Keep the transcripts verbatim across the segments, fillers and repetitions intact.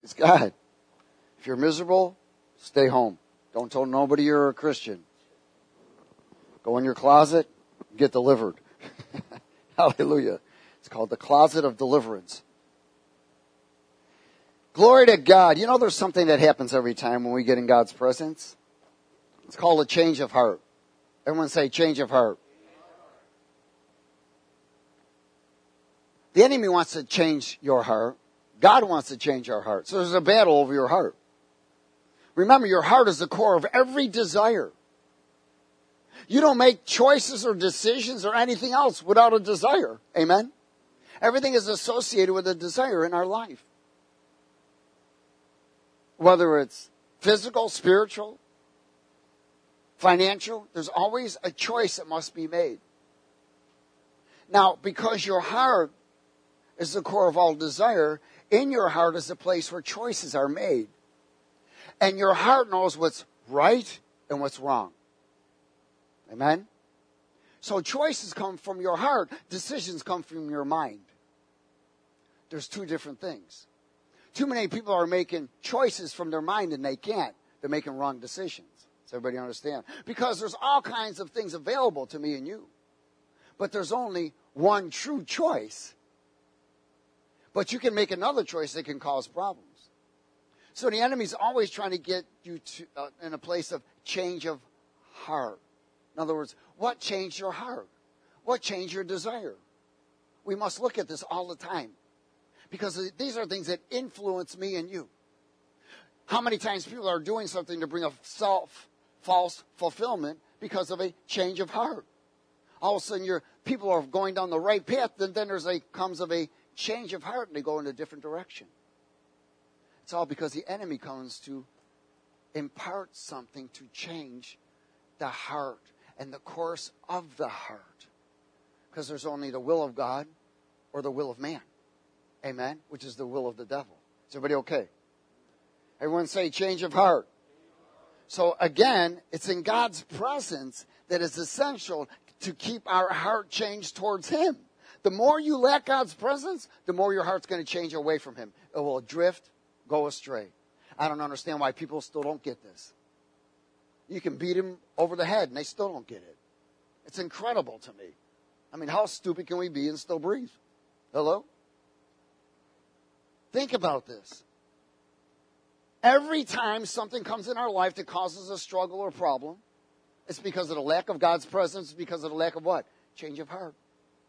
It's God. If you're miserable, stay home. Don't tell nobody you're a Christian. Go in your closet, get delivered. Hallelujah. It's called the closet of deliverance. Glory to God. You know there's something that happens every time when we get in God's presence? It's called a change of heart. Everyone say change of heart. The enemy wants to change your heart. God wants to change our heart. So there's a battle over your heart. Remember, your heart is the core of every desire. You don't make choices or decisions or anything else without a desire. Amen? Everything is associated with a desire in our life. Whether it's physical, spiritual, financial, there's always a choice that must be made. Now, because your heart is the core of all desire, in your heart is the place where choices are made. And your heart knows what's right and what's wrong. Amen? So choices come from your heart. Decisions come from your mind. There's two different things. Too many people are making choices from their mind and they can't. They're making wrong decisions. Does everybody understand? Because there's all kinds of things available to me and you. But there's only one true choice. But you can make another choice that can cause problems. So the enemy's always trying to get you to, uh, in a place of change of heart. In other words, what changed your heart? What changed your desire? We must look at this all the time. Because these are things that influence me and you. How many times people are doing something to bring a self, false fulfillment because of a change of heart? All of a sudden, your people are going down the right path, then, then there's a comes of a change of heart and they go in a different direction. It's all because the enemy comes to impart something to change the heart and the course of the heart. Because there's only the will of God or the will of man. Amen? Which is the will of the devil. Is everybody okay? Everyone say change of heart. So again, it's in God's presence that is essential to keep our heart changed towards Him. The more you lack God's presence, the more your heart's going to change away from Him. It will drift, go astray. I don't understand why people still don't get this. You can beat them over the head and they still don't get it. It's incredible to me. I mean, how stupid can we be and still breathe? Hello? Think about this. Every time something comes in our life that causes a struggle or problem, it's because of the lack of God's presence, because of the lack of what? Change of heart.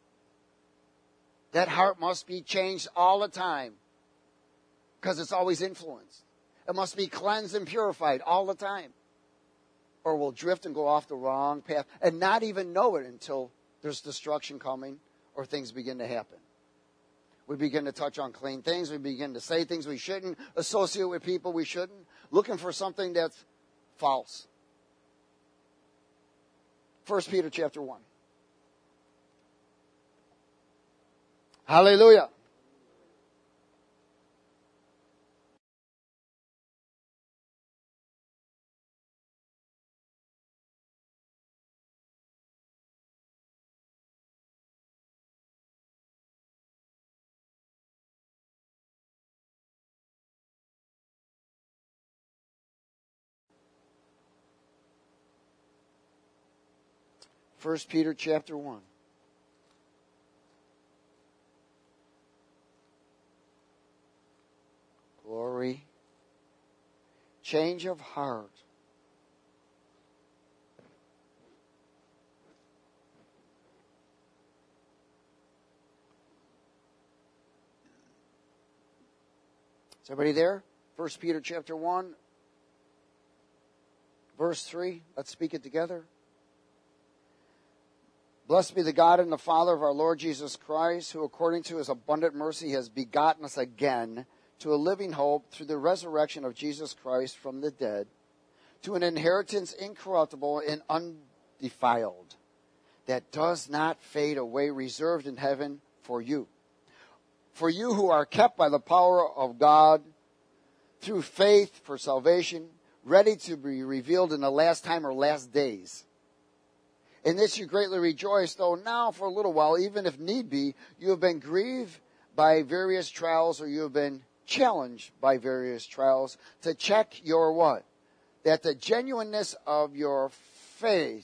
That heart must be changed all the time because it's always influenced. It must be cleansed and purified all the time, or we'll drift and go off the wrong path and not even know it until there's destruction coming or things begin to happen. We begin to touch on clean things. We begin to say things we shouldn't, associate with people we shouldn't, looking for something that's false. First Peter chapter one. Hallelujah. First Peter chapter one. Glory. Change of heart. Is everybody there? First Peter chapter one, verse three. Let's speak it together. Blessed be the God and the Father of our Lord Jesus Christ, who according to His abundant mercy has begotten us again to a living hope through the resurrection of Jesus Christ from the dead, to an inheritance incorruptible and undefiled, that does not fade away, reserved in heaven for you. For you who are kept by the power of God through faith for salvation, ready to be revealed in the last time or last days. In this you greatly rejoice, though now for a little while, even if need be, you have been grieved by various trials, or you have been challenged by various trials to check your what? That the genuineness of your faith,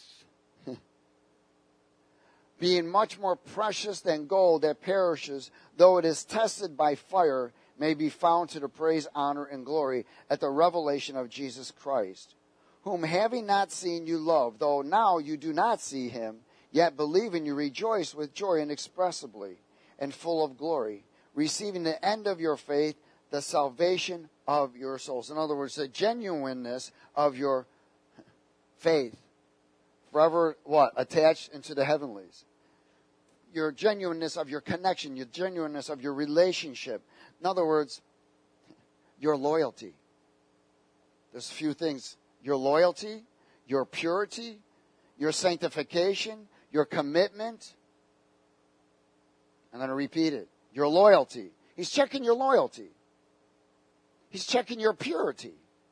being much more precious than gold that perishes, though it is tested by fire, may be found to the praise, honor, and glory at the revelation of Jesus Christ, whom having not seen you love, though now you do not see him, yet believing you rejoice with joy inexpressibly and full of glory, receiving the end of your faith, the salvation of your souls. In other words, the genuineness of your faith, forever what? Attached into the heavenlies. Your genuineness of your connection, your genuineness of your relationship. In other words, your loyalty. There's a few things. Your loyalty, your purity, your sanctification, your commitment. I'm going to repeat it. Your loyalty. He's checking your loyalty. He's checking your purity.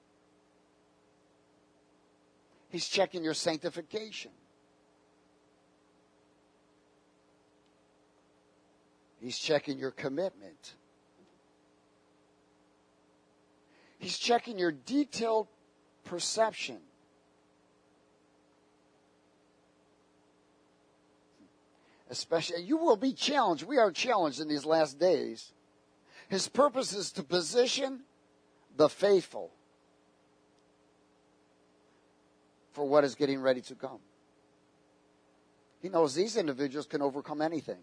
He's checking your sanctification. He's checking your commitment. He's checking your detailed perception. Especially, you will be challenged. We are challenged in these last days. His purpose is to position the faithful for what is getting ready to come. He knows these individuals can overcome anything.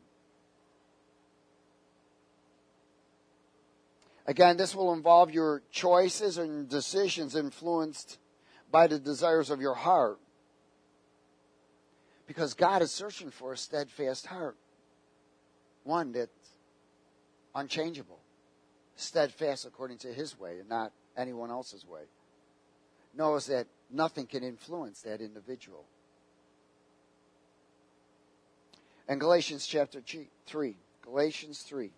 Again, this will involve your choices and decisions influenced by the desires of your heart. Because God is searching for a steadfast heart. One that's unchangeable. Steadfast according to his way and not anyone else's way. Knows that nothing can influence that individual. And Galatians chapter three. Galatians three.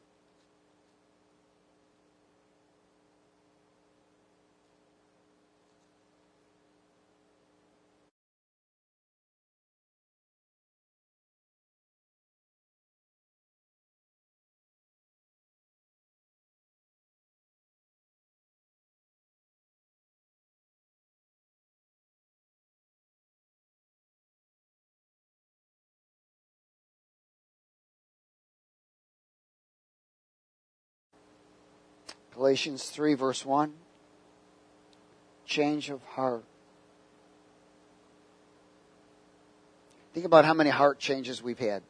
Galatians three, verse one. Change of heart. Think about how many heart changes we've had.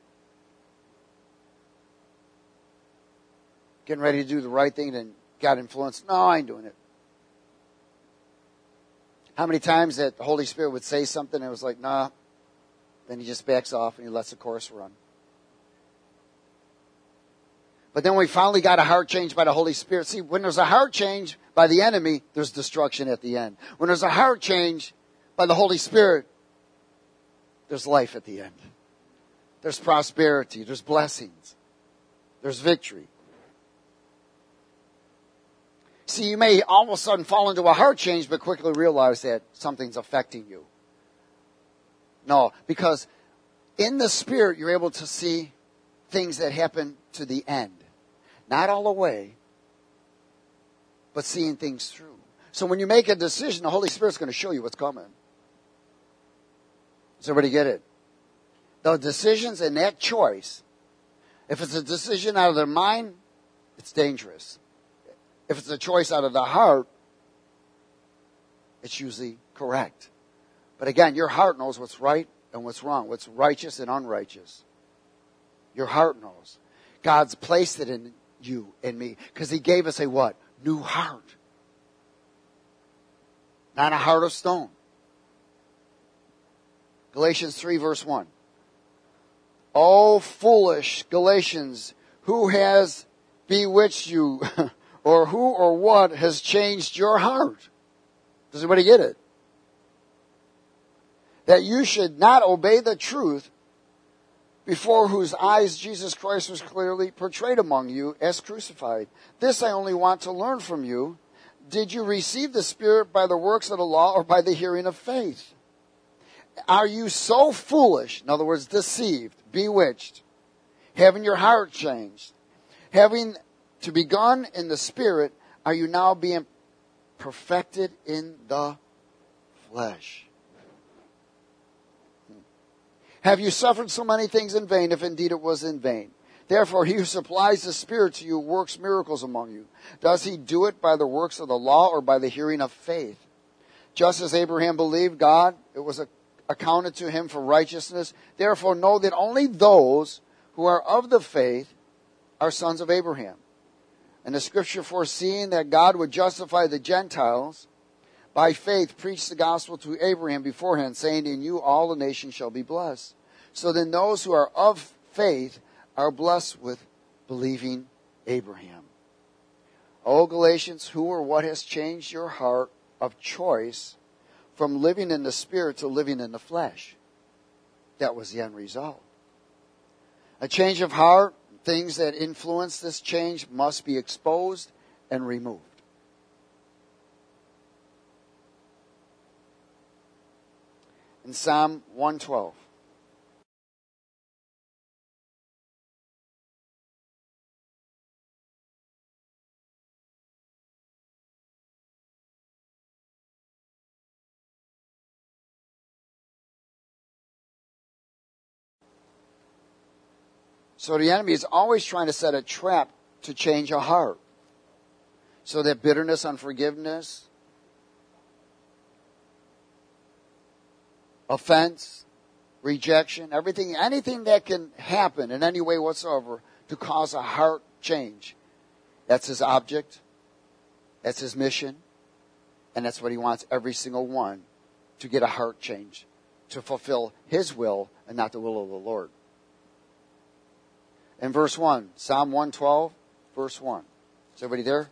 Getting ready to do the right thing and got influenced. No, I ain't doing it. How many times that the Holy Spirit would say something and it was like, nah. Then he just backs off and he lets the course run. But then we finally got a heart change by the Holy Spirit. See, when there's a heart change by the enemy, there's destruction at the end. When there's a heart change by the Holy Spirit, there's life at the end. There's prosperity. There's blessings. There's victory. See, you may all of a sudden fall into a heart change, but quickly realize that something's affecting you. No, because in the Spirit, you're able to see things that happen to the end. Not all the way, but seeing things through. So when you make a decision, the Holy Spirit's going to show you what's coming. Does everybody get it? The decisions and that choice, if it's a decision out of their mind, it's dangerous. If it's a choice out of the heart, it's usually correct. But again, your heart knows what's right and what's wrong, what's righteous and unrighteous. Your heart knows. God's placed it in you and me because he gave us a what? New heart. Not a heart of stone. Galatians three verse one. O foolish Galatians, who has bewitched you? Or who or what has changed your heart? Does anybody get it? That you should not obey the truth, before whose eyes Jesus Christ was clearly portrayed among you as crucified. This I only want to learn from you. Did you receive the Spirit by the works of the law or by the hearing of faith? Are you so foolish, in other words, deceived, bewitched, having your heart changed, having to begun in the Spirit, are you now being perfected in the flesh? Have you suffered so many things in vain, if indeed it was in vain? Therefore, he who supplies the Spirit to you works miracles among you. Does he do it by the works of the law or by the hearing of faith? Just as Abraham believed God, it was accounted to him for righteousness. Therefore, know that only those who are of the faith are sons of Abraham. And the scripture, foreseeing that God would justify the Gentiles, by faith preached the gospel to Abraham beforehand, saying, in you all the nations shall be blessed. So then those who are of faith are blessed with believing Abraham. O Galatians, who or what has changed your heart of choice from living in the Spirit to living in the flesh? That was the end result. A change of heart, things that influence this change must be exposed and removed. In Psalm one twelve. So the enemy is always trying to set a trap to change a heart. So that bitterness, unforgiveness, offense, rejection, everything, anything that can happen in any way whatsoever to cause a heart change. That's his object. That's his mission. And that's what he wants every single one, to get a heart change, to fulfill his will and not the will of the Lord. In verse one, Psalm one twelve, verse one. Is everybody there?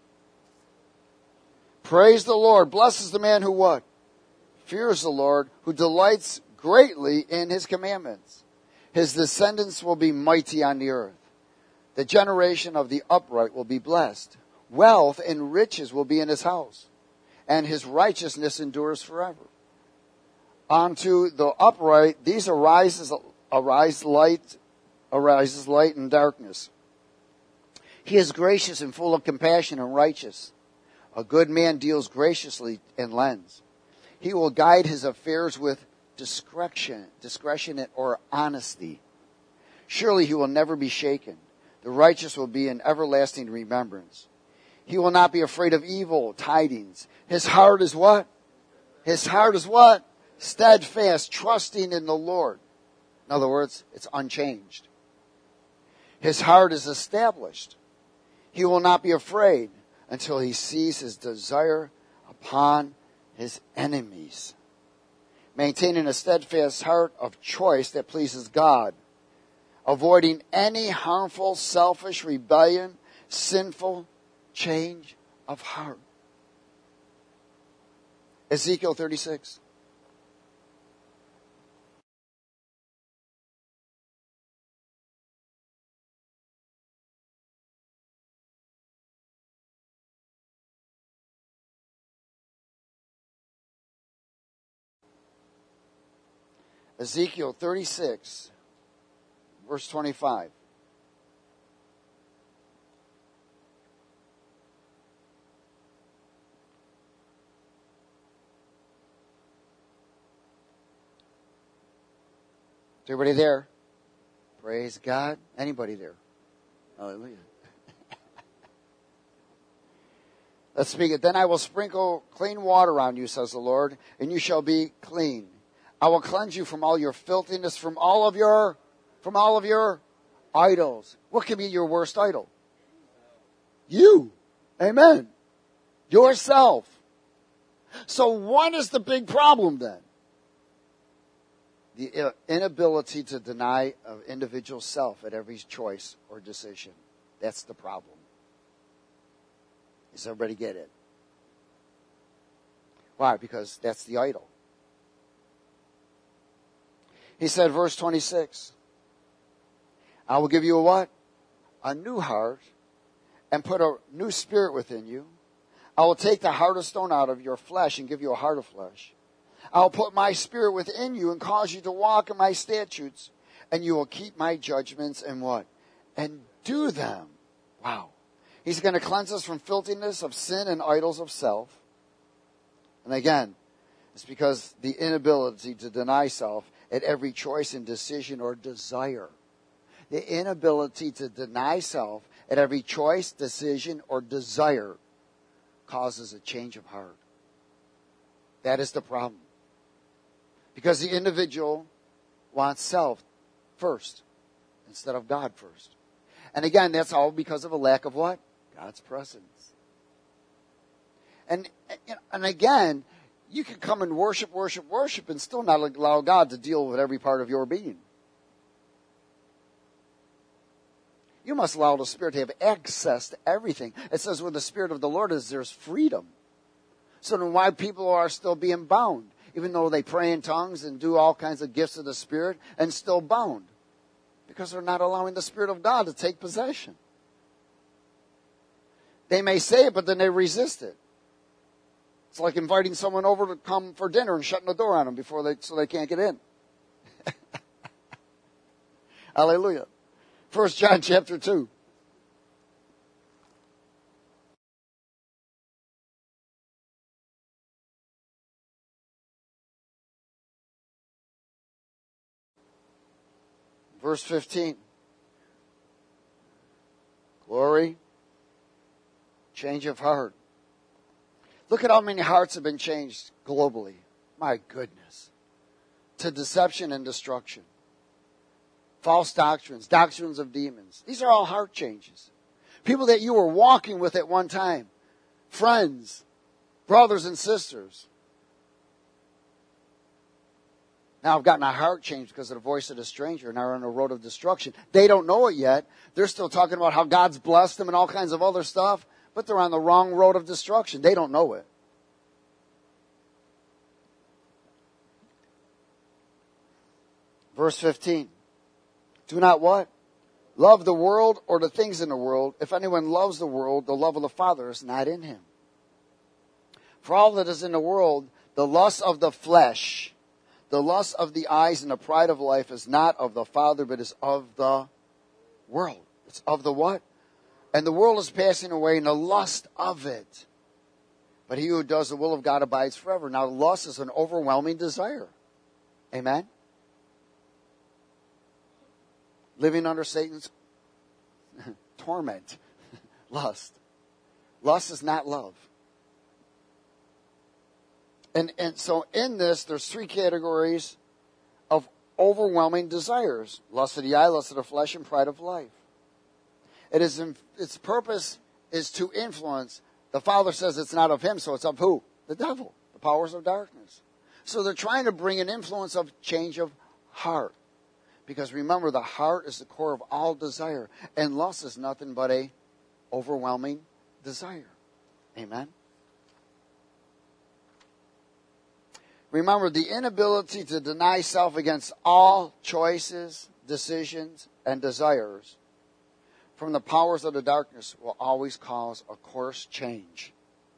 Praise the Lord. Blessed is the man who what? Fears the Lord, who delights greatly in his commandments. His descendants will be mighty on the earth. The generation of the upright will be blessed. Wealth and riches will be in his house, and his righteousness endures forever. Unto the upright, these arises, arise light, arises light and darkness. He is gracious and full of compassion and righteous. A good man deals graciously and lends. He will guide his affairs with discretion, discretion or honesty. Surely he will never be shaken. The righteous will be in everlasting remembrance. He will not be afraid of evil tidings. His heart is what? His heart is what? Steadfast, trusting in the Lord. In other words, it's unchanged. His heart is established. He will not be afraid until he sees his desire upon his enemies. Maintaining a steadfast heart of choice that pleases God. Avoiding any harmful, selfish rebellion, sinful change of heart. Ezekiel thirty-six. Ezekiel thirty-six, verse twenty-five. Is everybody there? Praise God. Anybody there? Hallelujah. Let's speak it. Then I will sprinkle clean water on you, says the Lord, and you shall be clean. I will cleanse you from all your filthiness, from all of your, from all of your idols. What can be your worst idol? You. Amen. Yourself. So what is the big problem then? The inability to deny an individual self at every choice or decision. That's the problem. Does everybody get it? Why? Because that's the idol. He said, verse twenty-six, I will give you a what? A new heart, and put a new spirit within you. I will take the heart of stone out of your flesh and give you a heart of flesh. I will put my spirit within you and cause you to walk in my statutes, and you will keep my judgments and what? And do them. Wow. He's going to cleanse us from filthiness of sin and idols of self. And again, it's because the inability to deny self at every choice and decision or desire. The inability to deny self at every choice, decision, or desire causes a change of heart. That is the problem. Because the individual wants self first instead of God first. And again, that's all because of a lack of what? God's presence. And, and again, you can come and worship, worship, worship and still not allow God to deal with every part of your being. You must allow the Spirit to have access to everything. It says where the Spirit of the Lord is, there's freedom. So then why people are still being bound, even though they pray in tongues and do all kinds of gifts of the Spirit and still bound? Because they're not allowing the Spirit of God to take possession. They may say it, but then they resist it. It's like inviting someone over to come for dinner and shutting the door on them before they, so they can't get in. Hallelujah. First John chapter two. Verse fifteen. Glory. Change of heart. Look at how many hearts have been changed globally. My goodness. To deception and destruction. False doctrines, doctrines of demons. These are all heart changes. People that you were walking with at one time. Friends, brothers and sisters. Now have gotten a heart change because of the voice of the stranger and are on a road of destruction. They don't know it yet. They're still talking about how God's blessed them and all kinds of other stuff. But they're on the wrong road of destruction. They don't know it. Verse fifteen. Do not what? Love the world or the things in the world. If anyone loves the world, the love of the Father is not in him. For all that is in the world, the lust of the flesh, the lust of the eyes, and the pride of life is not of the Father, but is of the world. It's of the what? And the world is passing away in the lust of it. But he who does the will of God abides forever. Now, lust is an overwhelming desire. Amen? Living under Satan's torment. Lust. Lust is not love. And, and so in this, there's three categories of overwhelming desires. Lust of the eye, lust of the flesh, and pride of life. It is in, its purpose is to influence. The Father says it's not of him, so it's of who? The devil, the powers of darkness. So they're trying to bring an influence of change of heart. Because remember, the heart is the core of all desire. And lust is nothing but a overwhelming desire. Amen? Remember, the inability to deny self against all choices, decisions, and desires from the powers of the darkness will always cause a course change.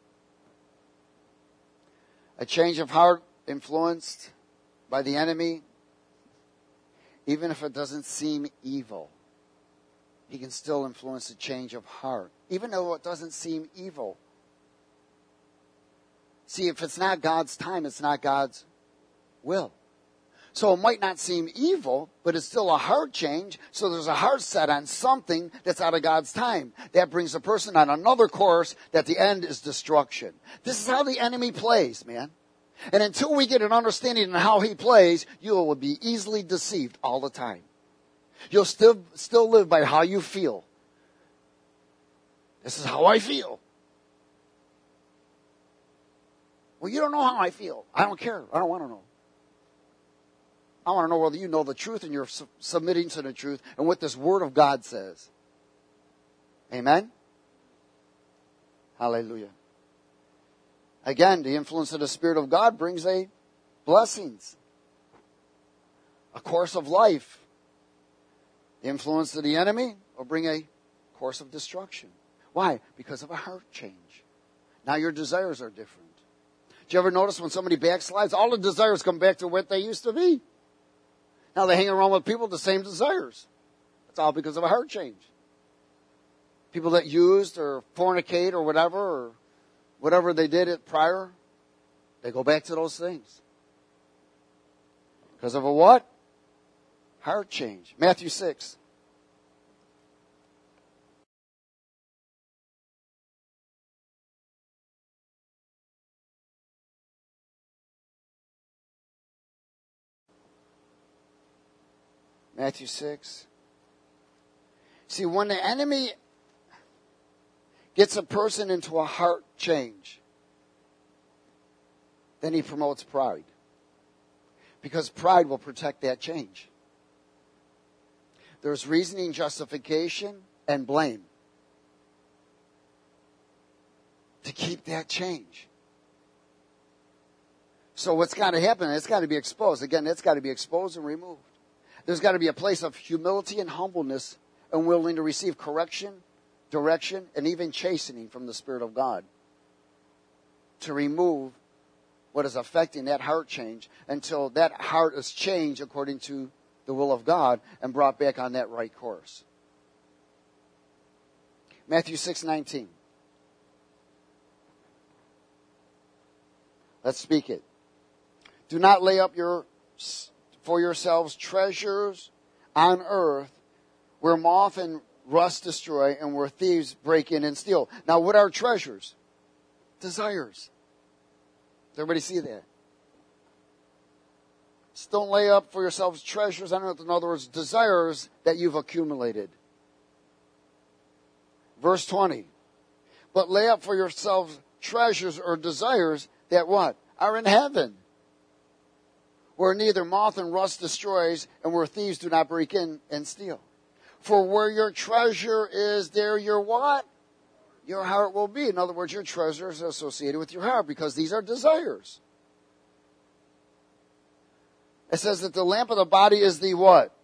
A change of heart influenced by the enemy, even if it doesn't seem evil, he can still influence a change of heart, even though it doesn't seem evil. See, if it's not God's time, it's not God's will. So it might not seem evil, but it's still a heart change. So there's a heart set on something that's out of God's time. That brings a person on another course that the end is destruction. This is how the enemy plays, man. And until we get an understanding of how he plays, you will be easily deceived all the time. You'll still, still live by how you feel. This is how I feel. Well, you don't know how I feel. I don't care. I don't want to know. I want to know whether you know the truth and you're su- submitting to the truth and what this Word of God says. Amen? Hallelujah. Again, the influence of the Spirit of God brings a blessings, a course of life. The influence of the enemy will bring a course of destruction. Why? Because of a heart change. Now your desires are different. Did you ever notice when somebody backslides, all the desires come back to what they used to be? Now they hang around with people with the same desires. It's all because of a heart change. People that used or fornicate or whatever, or whatever they did it prior, they go back to those things. Because of a what? Heart change. Matthew six. Matthew six. See, when the enemy gets a person into a heart change, then he promotes pride. Because pride will protect that change. There's reasoning, justification, and blame to keep that change. So what's got to happen? It's got to be exposed. Again, it's got to be exposed and removed. There's got to be a place of humility and humbleness and willing to receive correction, direction, and even chastening from the Spirit of God to remove what is affecting that heart change until that heart is changed according to the will of God and brought back on that right course. Matthew six nineteen. Let's speak it. Do not lay up your for yourselves treasures on earth where moth and rust destroy and where thieves break in and steal. Now, what are treasures? Desires. Does everybody see that? Just don't lay up for yourselves treasures. I don't know, in other words, desires that you've accumulated. Verse twenty. But lay up for yourselves treasures or desires that what? Are in heaven. Where neither moth and rust destroys and where thieves do not break in and steal. For where your treasure is, there your what? Your heart will be. In other words, your treasure is associated with your heart because these are desires. It says that the lamp of the body is the what?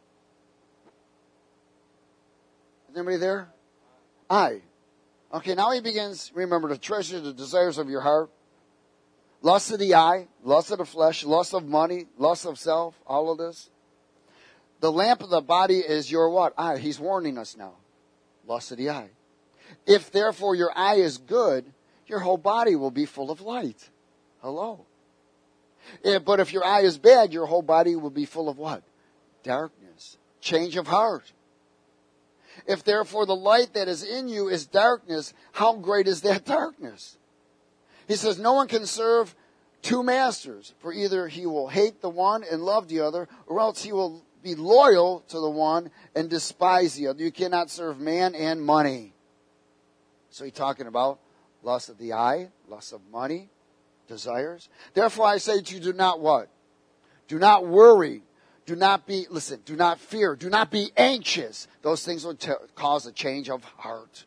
Is anybody there? Eye. Okay, now he begins, remember, to treasure the desires of your heart. Lust of the eye, lust of the flesh, lust of money, lust of self, all of this. The lamp of the body is your what? Eye. He's warning us now. Lust of the eye. If therefore your eye is good, your whole body will be full of light. Hello. If, but if your eye is bad, your whole body will be full of what? Darkness. Change of heart. If therefore the light that is in you is darkness, how great is that darkness? He says, no one can serve two masters, for either he will hate the one and love the other, or else he will be loyal to the one and despise the other. You cannot serve man and money. So he's talking about lust of the eye, lust of money, desires. Therefore I say to you, do not what? Do not worry. Do not be, listen, do not fear. Do not be anxious. Those things will t- cause a change of heart.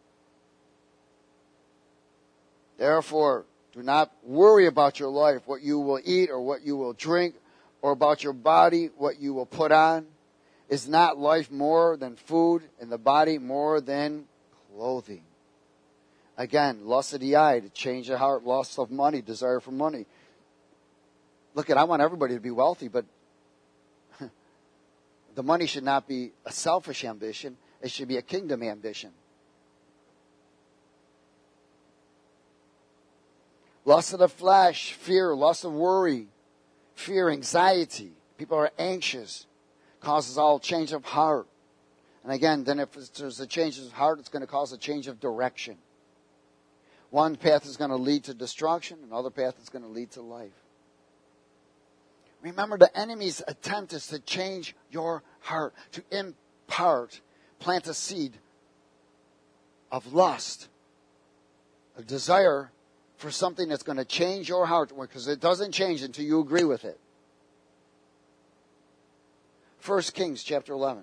Therefore, do not worry about your life, what you will eat or what you will drink, or about your body, what you will put on. Is not life more than food, and the body more than clothing? Again, lust of the eye, to change the heart, lust of money, desire for money. Look at, I want everybody to be wealthy, but the money should not be a selfish ambition. It should be a kingdom ambition. Lust of the flesh, fear, lust of worry, fear, anxiety. People are anxious. Causes all change of heart. And again, then if there's a change of heart, it's going to cause a change of direction. One path is going to lead to destruction. Another path is going to lead to life. Remember, the enemy's attempt is to change your heart, to impart, plant a seed of lust, a desire for something that's going to change your heart, because it doesn't change until you agree with it. First Kings chapter eleven.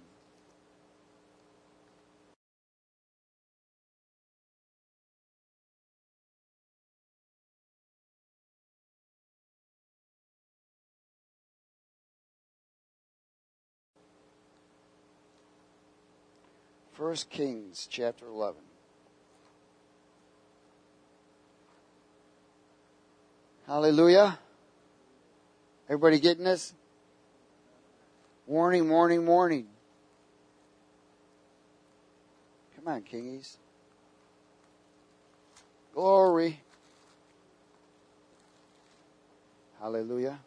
First Kings chapter eleven. Hallelujah. Everybody getting this? Warning, warning, warning. Come on, Kingies. Glory. Hallelujah.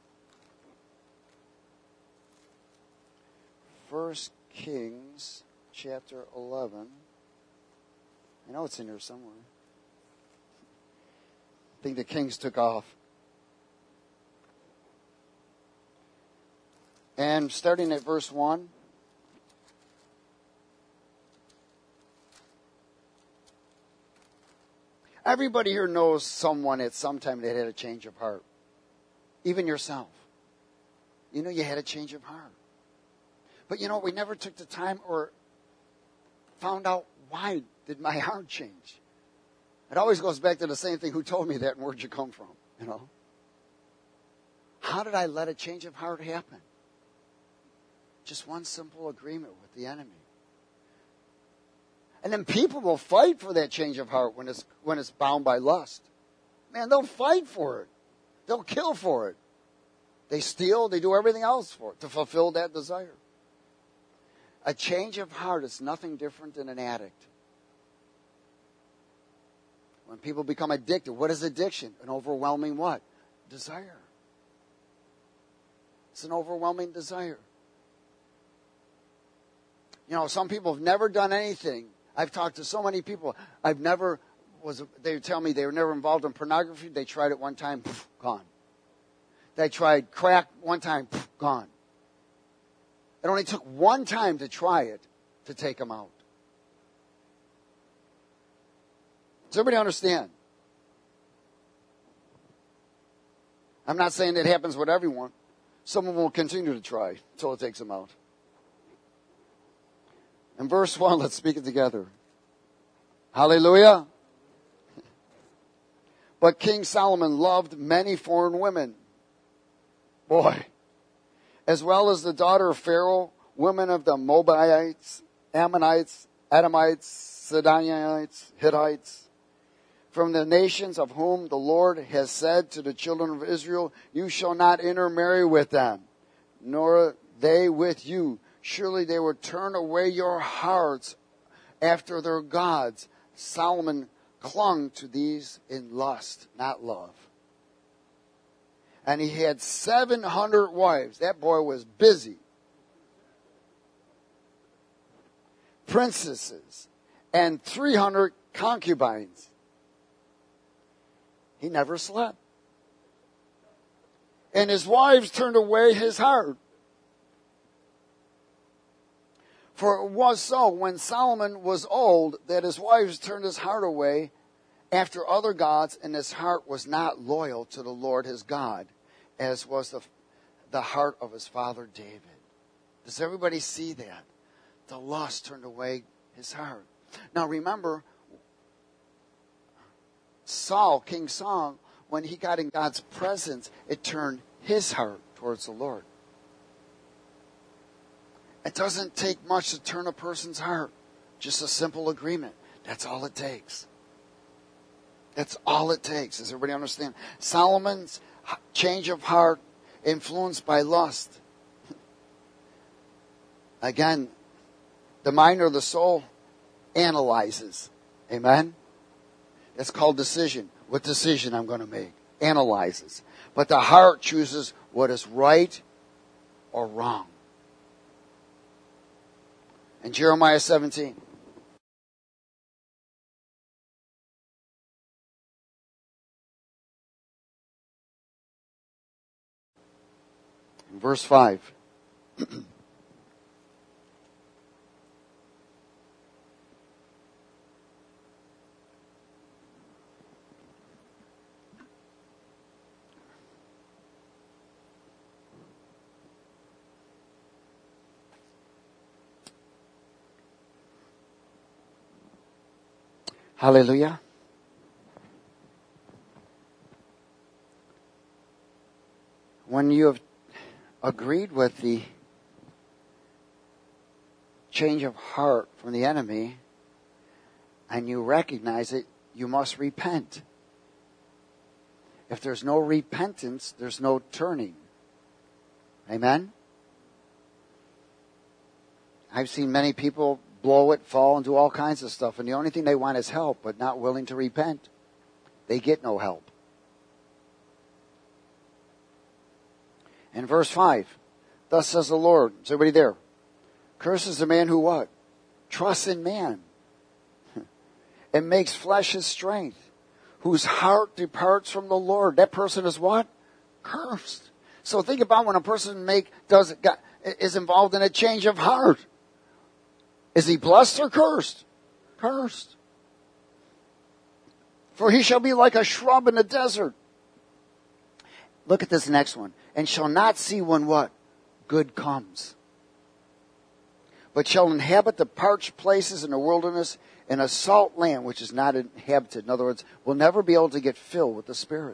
First Kings chapter eleven. I know it's in here somewhere. I think the kings took off. And starting at verse one. Everybody here knows someone at some time that had a change of heart. Even yourself. You know you had a change of heart. But you know, we never took the time or found out why did my heart change. It always goes back to the same thing. Who told me that and where'd you come from? You know? How did I let a change of heart happen? Just one simple agreement with the enemy. And then people will fight for that change of heart when it's when it's bound by lust. Man, they'll fight for it. They'll kill for it. They steal, they do everything else for it to fulfill that desire. A change of heart is nothing different than an addict. When people become addicted, what is addiction? An overwhelming what? Desire. It's an overwhelming desire. You know, some people have never done anything. I've talked to so many people. I've never was. They tell me they were never involved in pornography. They tried it one time, poof, gone. They tried crack one time, poof, gone. It only took one time to try it to take them out. Does everybody understand? I'm not saying that happens with everyone. Some of them will continue to try until it takes them out. In verse one, let's speak it together. Hallelujah. But King Solomon loved many foreign women. Boy. As well as the daughter of Pharaoh, women of the Moabites, Ammonites, Edomites, Sidonians, Hittites, from the nations of whom the Lord has said to the children of Israel, you shall not intermarry with them, nor they with you. Surely they will turn away your hearts after their gods. Solomon clung to these in lust, not love. And he had seven hundred wives. That boy was busy. Princesses and three hundred concubines. He never slept. And his wives turned away his heart. For it was so when Solomon was old that his wives turned his heart away after other gods, and his heart was not loyal to the Lord his God, as was the, the heart of his father David. Does everybody see that? The lust turned away his heart. Now remember, Saul, King Saul, when he got in God's presence, it turned his heart towards the Lord. It doesn't take much to turn a person's heart. Just a simple agreement. That's all it takes. That's all it takes. Does everybody understand? Solomon's change of heart, influenced by lust. Again, the mind or the soul analyzes. Amen? That's called decision. What decision I'm going to make? Analyzes. But the heart chooses what is right or wrong. In Jeremiah seventeen. In verse five. Hallelujah. When you have agreed with the change of heart from the enemy and you recognize it, you must repent. If there's no repentance, there's no turning. Amen? I've seen many people blow it, fall, and do all kinds of stuff. And the only thing they want is help, but not willing to repent. they get no help. In verse five, thus says the Lord. Is everybody there? Curses the man who what? Trusts in man. And makes flesh his strength. Whose heart departs from the Lord. That person is what? Cursed. So think about when a person make does got, is involved in a change of heart. Is he blessed or cursed? Cursed. For he shall be like a shrub in the desert. Look at this next one. And shall not see when what? Good comes. But shall inhabit the parched places in the wilderness, in a salt land which is not inhabited. In other words, will never be able to get filled with the Spirit.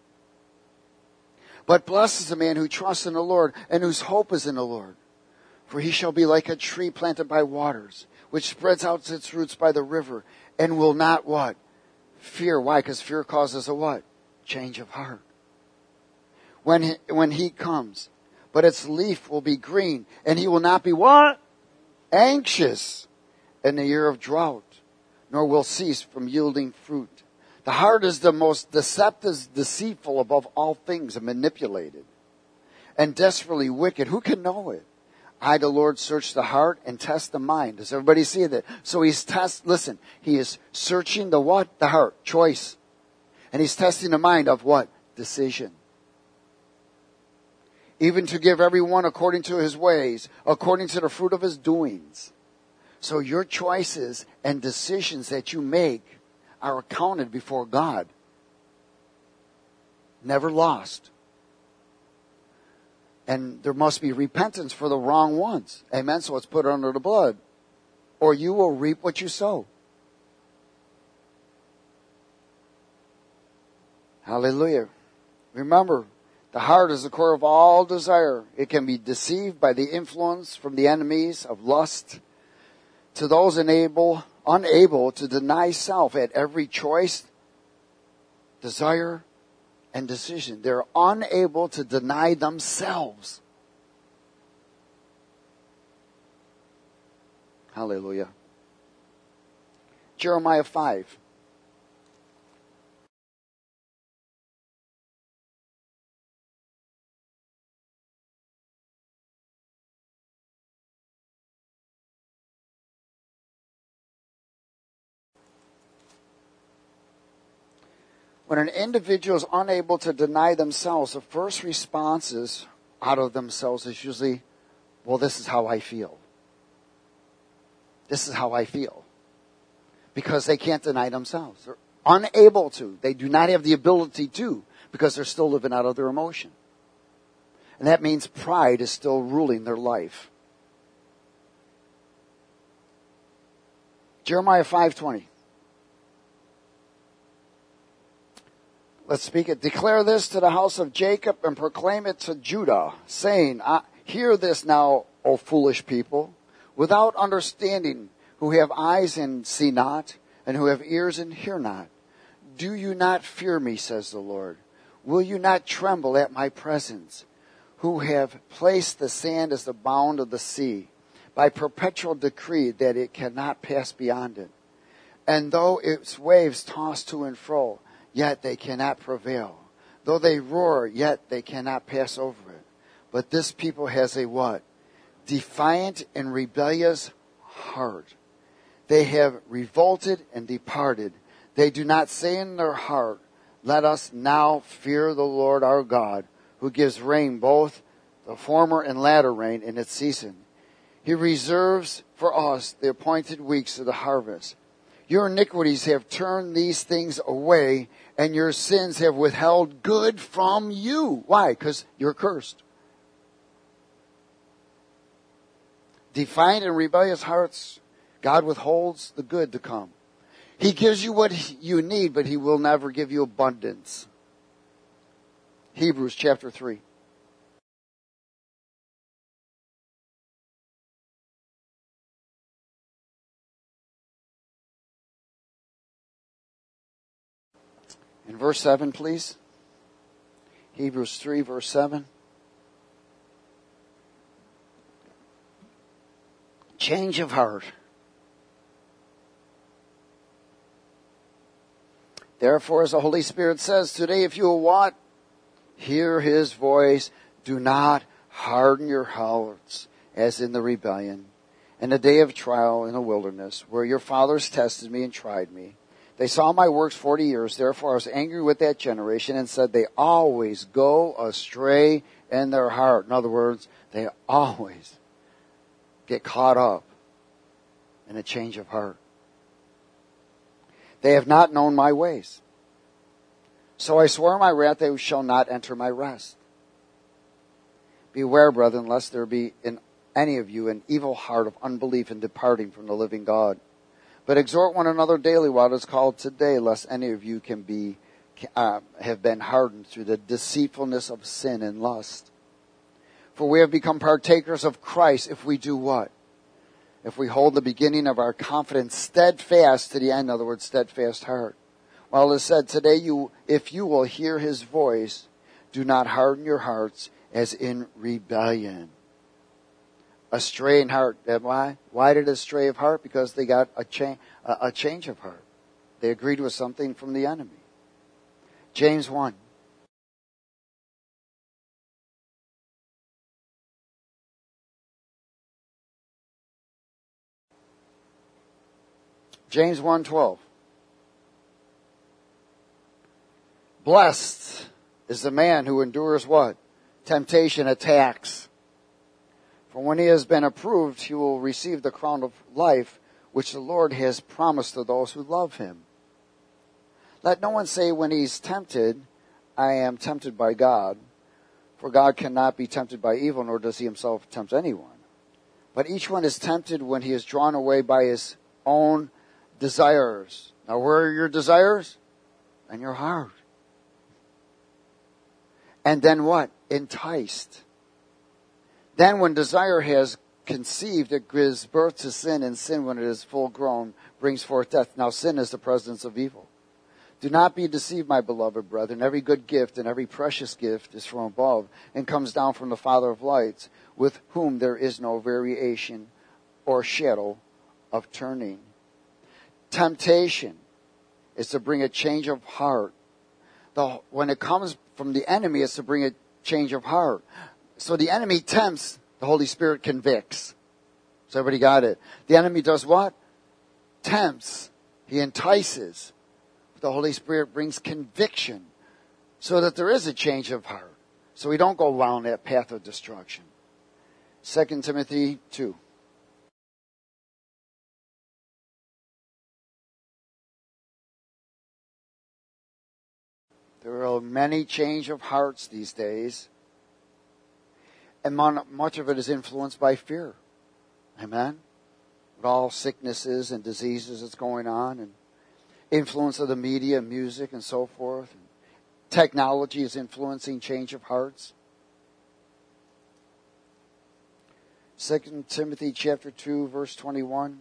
But blessed is the man who trusts in the Lord and whose hope is in the Lord. For he shall be like a tree planted by waters, which spreads out its roots by the river, and will not what? Fear. Why? Because fear causes a what? Change of heart. When he, when he comes, but its leaf will be green, and he will not be what? Anxious in the year of drought, nor will cease from yielding fruit. The heart is the most deceptive, deceitful above all things, and manipulated, and desperately wicked. Who can know it? I, the Lord, search the heart and test the mind. Does everybody see that? So he's test. Listen, he is searching the what? The heart, choice, and he's testing the mind of what? Decision. Even to give everyone according to his ways, according to the fruit of his doings. So your choices and decisions that you make are accounted before God. Never lost. And there must be repentance for the wrong ones. Amen. So it's put under the blood. Or you will reap what you sow. Hallelujah. Remember, the heart is the core of all desire. It can be deceived by the influence from the enemies of lust. To those unable, unable to deny self at every choice, desire, and decision. They're unable to deny themselves. Hallelujah. Jeremiah five. When an individual is unable to deny themselves, the first responses out of themselves is usually, well, this is how I feel. This is how I feel. Because they can't deny themselves. They're unable to. They do not have the ability to, because they're still living out of their emotion. And that means pride is still ruling their life. Jeremiah five twenty. Let's speak it. Declare this to the house of Jacob and proclaim it to Judah, saying, hear this now, O foolish people, without understanding, who have eyes and see not, and who have ears and hear not. Do you not fear me, says the Lord? Will you not tremble at my presence, who have placed the sand as the bound of the sea, by perpetual decree that it cannot pass beyond it? And though its waves toss to and fro, yet they cannot prevail. Though they roar, yet they cannot pass over it. But this people has a what? Defiant and rebellious heart. They have revolted and departed. They do not say in their heart, let us now fear the Lord our God, who gives rain, both the former and latter rain, in its season. He reserves for us the appointed weeks of the harvest. Your iniquities have turned these things away, and your sins have withheld good from you. Why? Because you're cursed. Defiant and rebellious hearts, God withholds the good to come. He gives you what you need, but He will never give you abundance. Hebrews chapter three. In verse seven, please. Hebrews three, verse seven. Change of heart. Therefore, as the Holy Spirit says today, if you will what? Hear his voice, do not harden your hearts as in the rebellion, in the day of trial in the wilderness, where your fathers tested me and tried me. They saw my works forty years. Therefore I was angry with that generation and said, they always go astray in their heart. In other words, they always get caught up in a change of heart. They have not known my ways. So I swore in my wrath, they shall not enter my rest. Beware, brethren, lest there be in any of you an evil heart of unbelief in departing from the living God. But exhort one another daily while it is called today, lest any of you can be uh, have been hardened through the deceitfulness of sin and lust. For we have become partakers of Christ if we do what? If we hold the beginning of our confidence steadfast to the end, in other words, steadfast heart. Well, it is said today, you, if you will hear his voice, do not harden your hearts as in rebellion. A stray in heart. Why? Why did it stray of heart? Because they got a, cha- a change of heart. They agreed with something from the enemy. James one. James one twelve. Blessed is the man who endures what? Temptation, attacks. For when he has been approved, he will receive the crown of life, which the Lord has promised to those who love him. Let no one say when he's tempted, I am tempted by God. For God cannot be tempted by evil, nor does he himself tempt anyone. But each one is tempted when he is drawn away by his own desires. Now where are your desires? In your heart. And then what? Enticed. Then when desire has conceived, it gives birth to sin, and sin, when it is full grown, brings forth death. Now sin is the presence of evil. Do not be deceived, my beloved brethren. Every good gift and every precious gift is from above and comes down from the Father of lights, with whom there is no variation or shadow of turning. Temptation is to bring a change of heart. The, when it comes from the enemy, it's to bring a change of heart. So the enemy tempts, the Holy Spirit convicts. So everybody got it. The enemy does what? Tempts. He entices. The Holy Spirit brings conviction so that there is a change of heart. So we don't go down that path of destruction. Second Timothy two. There are many change of hearts these days. And much of it is influenced by fear. Amen? With all sicknesses and diseases that's going on, and influence of the media, music, and so forth. And technology is influencing change of hearts. Second Timothy chapter two, verse twenty-one.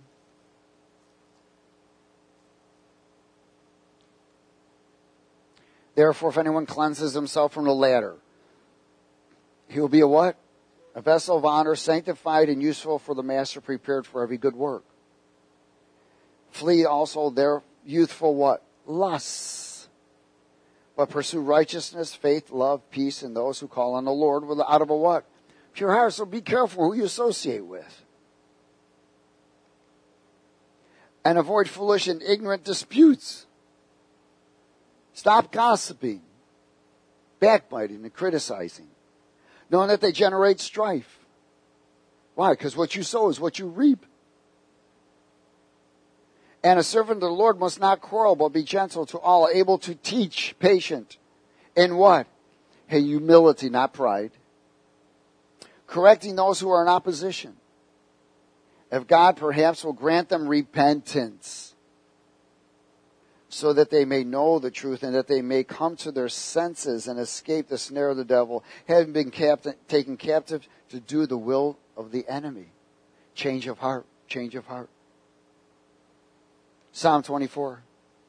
Therefore, if anyone cleanses himself from the latter, he will be a what? A vessel of honor, sanctified and useful for the master, prepared for every good work. Flee also their youthful what? Lusts. But pursue righteousness, faith, love, peace, and those who call on the Lord with out of a what? Pure heart. So be careful who you associate with. And avoid foolish and ignorant disputes. Stop gossiping, backbiting, and criticizing, knowing that they generate strife. Why? Because what you sow is what you reap. And a servant of the Lord must not quarrel, but be gentle to all, able to teach, patient. In what? Hey, humility, not pride. Correcting those who are in opposition. If God perhaps will grant them repentance, so that they may know the truth and that they may come to their senses and escape the snare of the devil, having been captive, taken captive to do the will of the enemy. Change of heart, change of heart. Psalm twenty-four.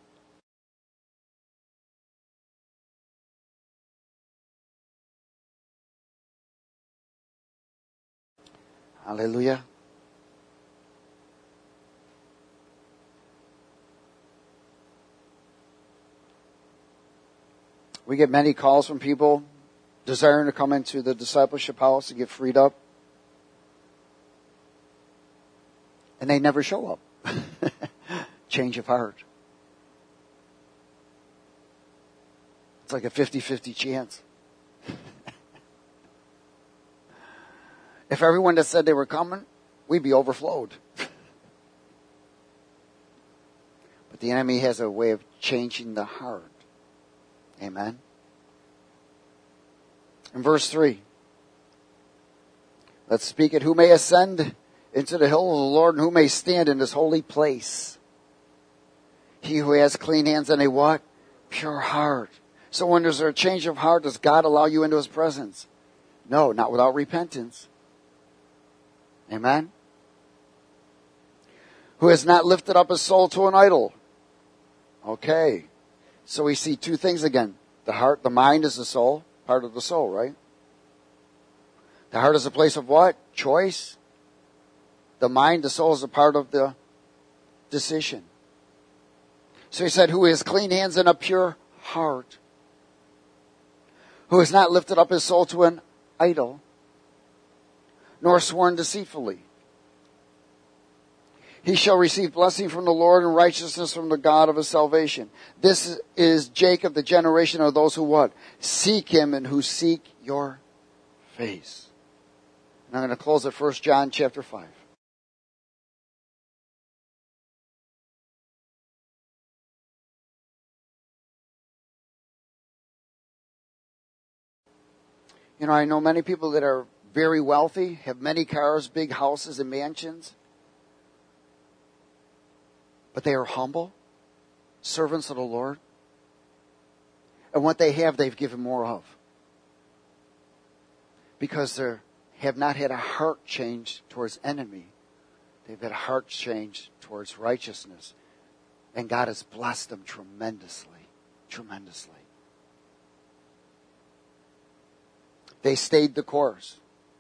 Hallelujah. We get many calls from people desiring to come into the discipleship house to get freed up. And they never show up. Change of heart. It's like a fifty-fifty chance. If everyone that said they were coming, we'd be overflowed. But the enemy has a way of changing the heart. Amen. In verse three, let's speak it. Who may ascend into the hill of the Lord, and who may stand in this holy place? He who has clean hands and a what? Pure heart. So when there's a change of heart, does God allow you into His presence? No, not without repentance. Amen. Who has not lifted up his soul to an idol. Okay. So we see two things again. The heart, the mind is the soul, part of the soul, right? The heart is a place of what? Choice. The mind, the soul is a part of the decision. So he said, who has clean hands and a pure heart. Who has not lifted up his soul to an idol, nor sworn deceitfully. He shall receive blessing from the Lord and righteousness from the God of his salvation. This is Jacob, the generation of those who what? Seek him and who seek your face. And I'm going to close at First John chapter five. You know, I know many people that are very wealthy, have many cars, big houses and mansions. But they are humble, servants of the Lord. And what they have, they've given more of. Because they have not had a heart change towards enemy. They've had a heart change towards righteousness. And God has blessed them tremendously, tremendously. They stayed the course.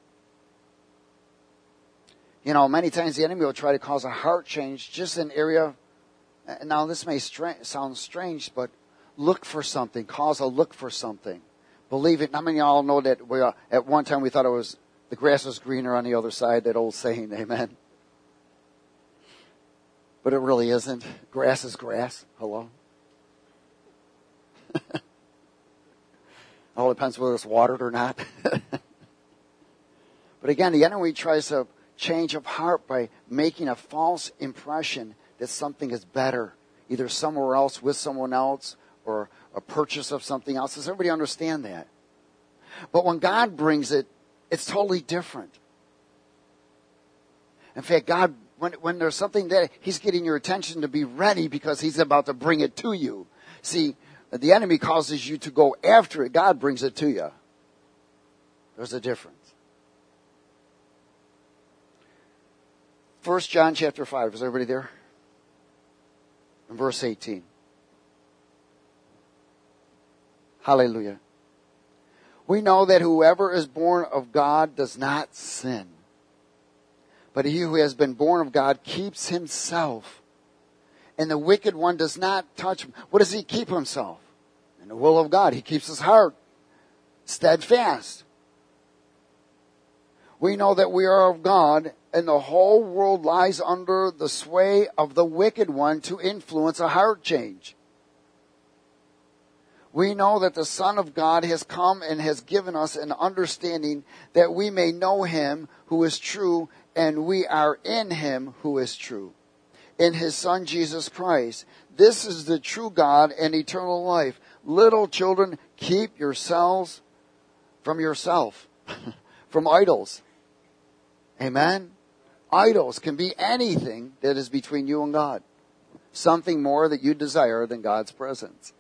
You know, many times the enemy will try to cause a heart change just in an area. Now, this may stra- sound strange, but look for something. Cause a look for something. Believe it. How many of y'all know that we, uh, at one time we thought it was the grass was greener on the other side, that old saying, amen? But it really isn't. Grass is grass. Hello? All depends whether it's watered or not. But again, the enemy tries to change of heart by making a false impression that something is better, either somewhere else with someone else or a purchase of something else. Does everybody understand that? But when God brings it, it's totally different. In fact, God, when, when there's something that He's getting your attention to be ready because He's about to bring it to you. See, the enemy causes you to go after it. God brings it to you. There's a difference. First John chapter five. Is everybody there? In verse eighteen. Hallelujah. We know that whoever is born of God does not sin. But he who has been born of God keeps himself. And the wicked one does not touch him. What does he keep himself? In the will of God. He keeps his heart steadfast. We know that we are of God, and the whole world lies under the sway of the wicked one to influence a heart change. We know that the Son of God has come and has given us an understanding that we may know Him who is true, and we are in Him who is true, in His Son Jesus Christ. This is the true God and eternal life. Little children, keep yourselves from yourself, from idols. Amen? Idols can be anything that is between you and God. Something more that you desire than God's presence.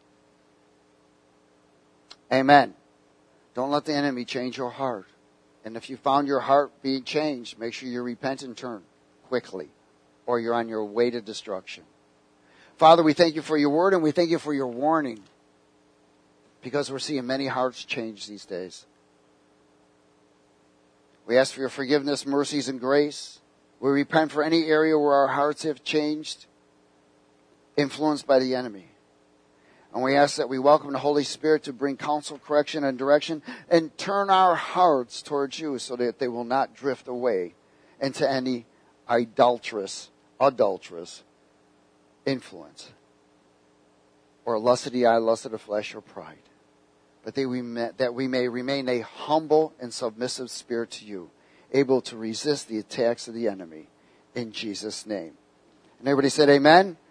Amen. Don't let the enemy change your heart. And if you found your heart being changed, make sure you repent and turn quickly, or you're on your way to destruction. Father, we thank you for your word, and we thank you for your warning, because we're seeing many hearts change these days. We ask for your forgiveness, mercies, and grace. We repent for any area where our hearts have changed, influenced by the enemy. And we ask that we welcome the Holy Spirit to bring counsel, correction, and direction, and turn our hearts towards you so that they will not drift away into any idolatrous, adulterous influence, or lust of the eye, lust of the flesh, or pride. But that we, may, that we may remain a humble and submissive spirit to you, able to resist the attacks of the enemy. In Jesus' name. And everybody said amen.